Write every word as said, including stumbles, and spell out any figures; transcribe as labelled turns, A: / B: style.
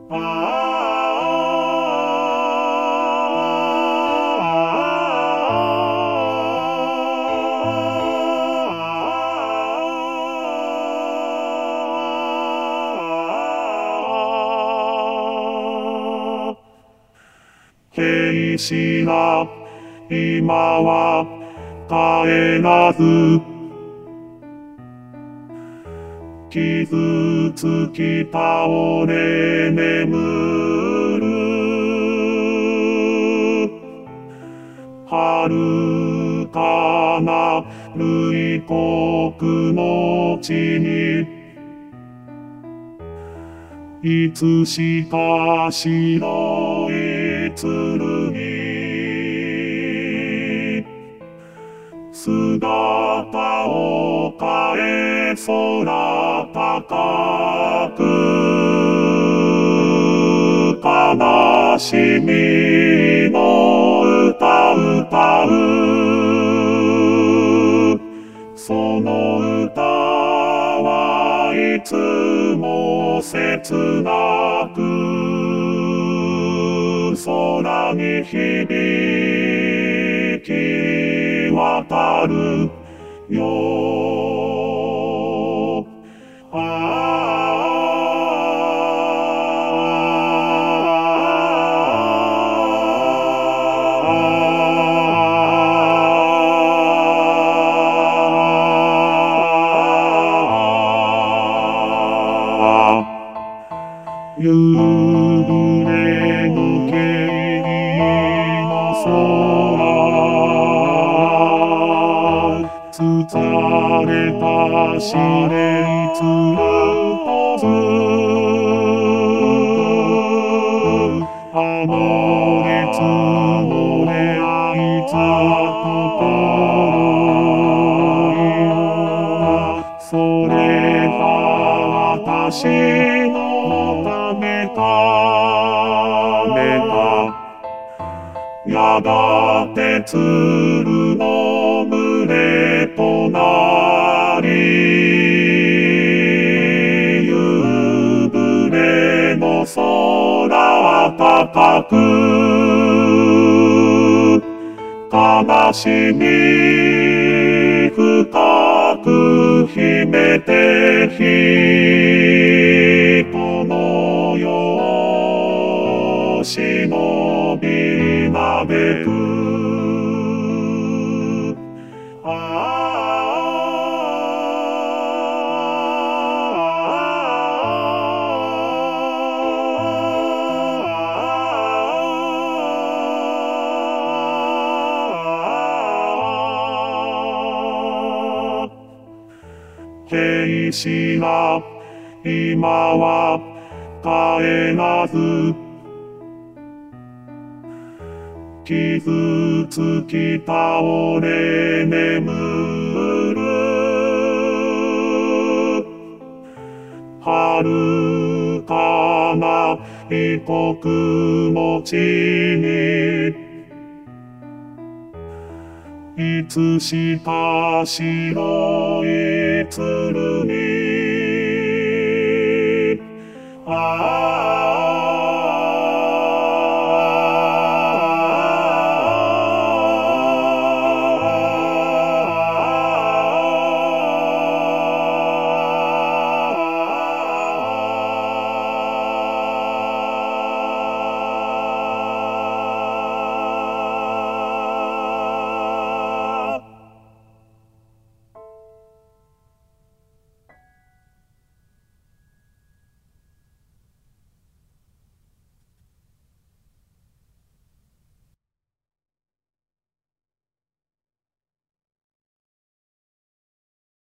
A: 兵士が今は帰らず傷つき倒れ眠る遥かな類国の地にいつしか白い剣姿を変え空高く悲しみの歌歌うその歌はいつも切なく空に響き渡るよ。夕暮れの霧の空包れた試練つるとずあの熱の出会いたところそれは私のためかめかやがて鶴の群れとなり夕暮れの空高く悲しみ深く秘めて人の世を忍びなべく兵士が今は帰らず傷つき倒れ眠る遥かな異国の地にいつしか白い剣